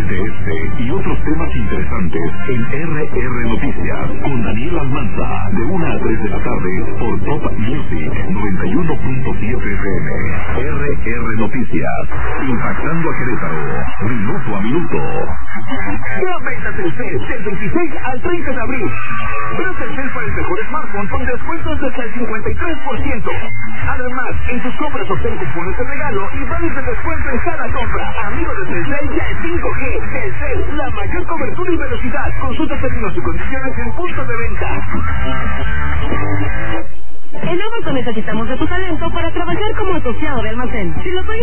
De este y otros temas interesantes en RR Noticias con Daniel Almanza de 1 a 3 de la tarde por Top Music 91.7 FM. RR Noticias, impactando a Querétaro, minuto a minuto. Gran venta Telcel del 26 al 30 de abril. Pero Telcel para el mejor smartphone con descuentos de hasta el 53%. Además, en tus compras obtén cupones de regalo y vales de descuento en cada compra. Amigo de Telcel ya es 5G. Telcel, la mayor cobertura y velocidad. Consulta términos y condiciones en punto de venta. En Overco necesitamos de tu talento para trabajar como asociado de almacén. Si lo